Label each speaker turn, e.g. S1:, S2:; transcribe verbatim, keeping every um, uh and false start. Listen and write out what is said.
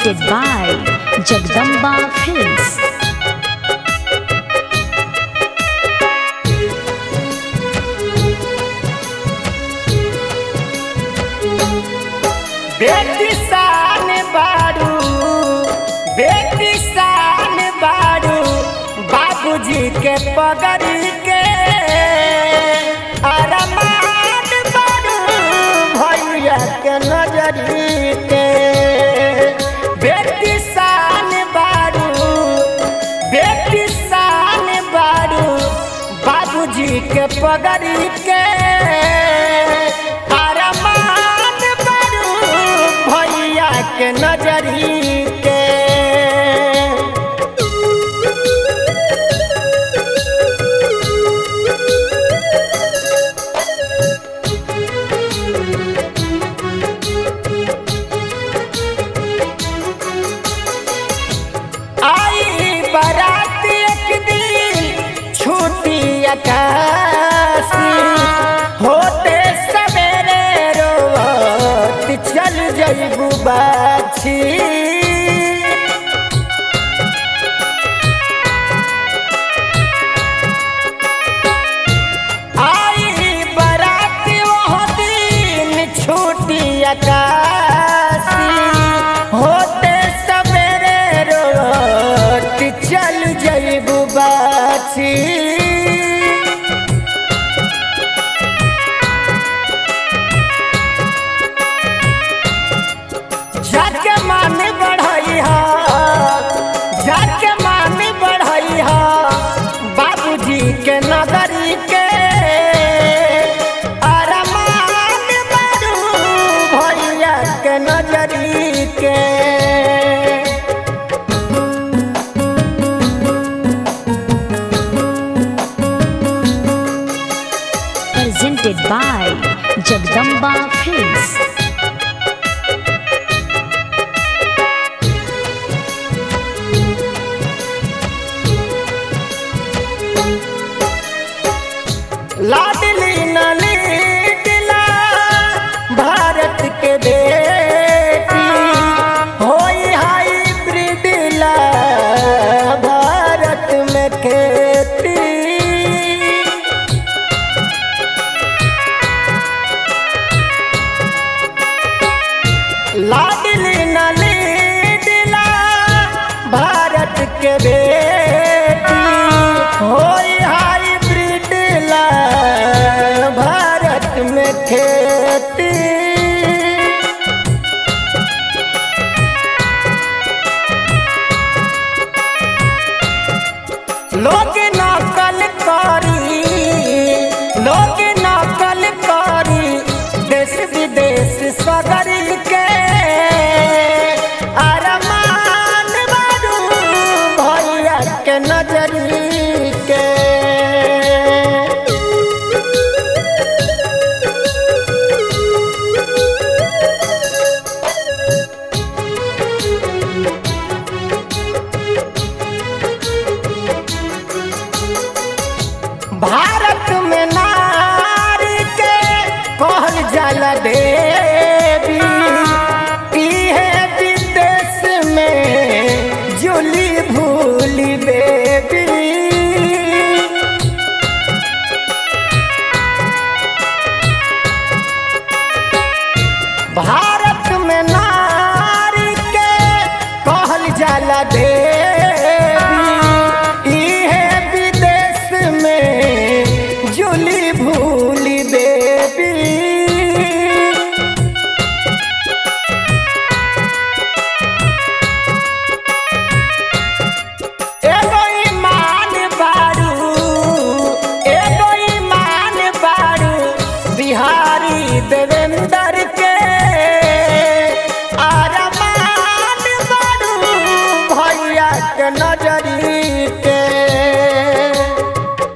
S1: presented by Jagdamba Films.
S2: बेटी शान बारू बेटी शान बारू बाबूजी के पगड़ी के अरमान बारू भैया के नजरी के बेटी शान बारू बेटी शान बारू बाबूजी के पगड़ी के के नजरी के आई बारात एक दिन छूटी आकाशी होते सवेरे रोवत चल जइबू बाछी आई बारात वो दिन छूटी आकाशी होते सवेरे रोवत चल जइबू बाछी जाके मान बढ़ाई हा जाके मान बढ़ाई हा बाबूजी के नगरी के अरमान बारू भैया के नजरी के
S1: Presented by Jagdamba Films.
S2: लाडली नली दिला भारत के बेटी होई हाइब्रिड ला भारत में खेती लाडली नली दिला भारत के बेटी होई हाइब्रिड ला भारत में खेती लोग नकल करी लोग नकल करी देश विदेश सगरी के अरमान बारू भैया के नजरी के भारत में नारी के कहल जाला देवी इहे विदेश में जुली भूली बेबी भारत में नारी के कहल जाला देवी इहे विदेश में जुली भूली बेबी एगो ईमान बारू एगो ईमान बारू बिहारी देवेंद्र